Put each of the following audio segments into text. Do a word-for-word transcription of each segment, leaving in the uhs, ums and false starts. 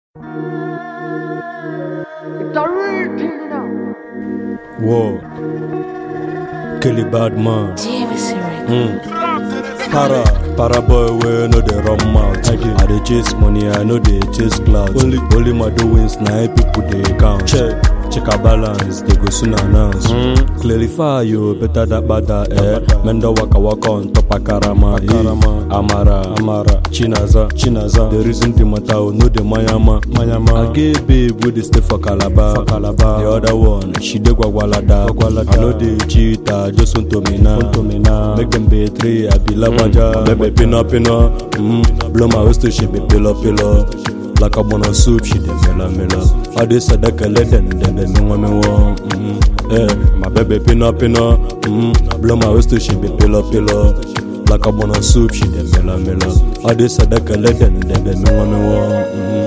It's a real thing now. Whoa. Kelly Badman. Mm. Para, para boy, we know they run mouth. I, I dey chase money, I know they chase clouds. Only, only my doings, now people they count. Check, check our balance, they go soon announce. Mm. Clarify you, better that bada eh. Mendo waka waka on top of Karama, Karama, Amara, Amara, Chinaza, Chinaza. The reason the matter, no the Mayama, Mayama. I gave babe with the stay for Calabar, for Calabar. The other one, she de Gwagwalada, Gwagwalada. I know they cheat, I just want to me now, to me now. Make them betray, I be lavaja. Baby pina pina, mm. Blow my waist to she be pillow pillow. Like a bun of soup, she de mela mela. I dey sadaka let them, then they know me want. Eh, my baby pina pina, mm. Blow my waist to she be pillow pillow. Like a bun of soup, she de mela mela. I dey sadaka let them, then they know me want.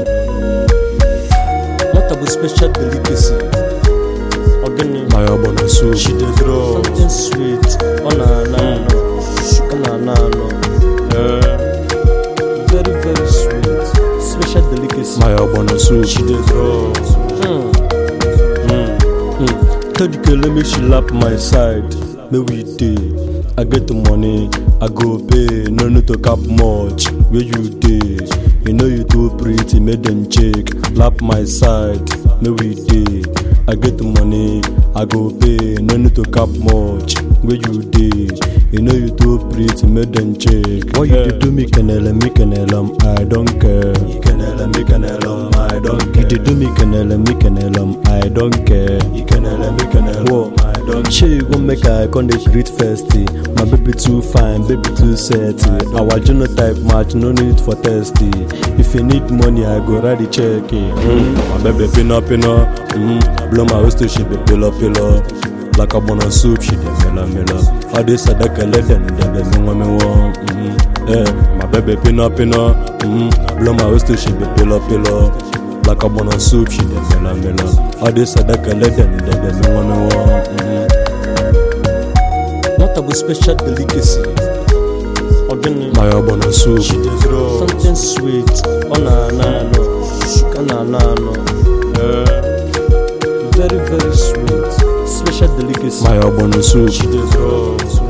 What about special delicacy? Organic. My bun of soup, She dey draw something sweet. Oh na na no, oh na na no. eh. Very very sweet. Special delicacy. My bun of soup, She dey draw. Mm. Mm. Tell the girl, let me she lap my side. Me we day. I get the money, I go pay. No need to cap much. Where you day? You know you too pretty, make them check. Lap my side, me we day. I get the money, I go pay. No need to cap much. Where you day? You know you too pretty, make them check. What you dey do me canela, me canela, I don't care. Canela, me canela, I don't care. You dey do me canela, me canela, I don't care. Canela, me canela, I don't care. Sure you gon' make I con dey greet festy. My baby too fine, baby too setty. Our genotype match, no need for testy. If you need money, I go write the check. Mm. My baby pina pina, mm. Blow my waist to she be pillow pillow. Like a bun of soup, she de mela mela. I dey sadaka let them, then they know me want. Eh, my baby pina pina, mm. Blow my waist to she be pillow pillow. Like a bun of soup, she de mela mela. I dey sadaka let them, then they know me want. What about special delicacy? Organic. My bun of soup, She dey draw something sweet. Oh na na no, oh na na no. eh. Very very sweet. Special delicacy. My bun of soup. She dey draw.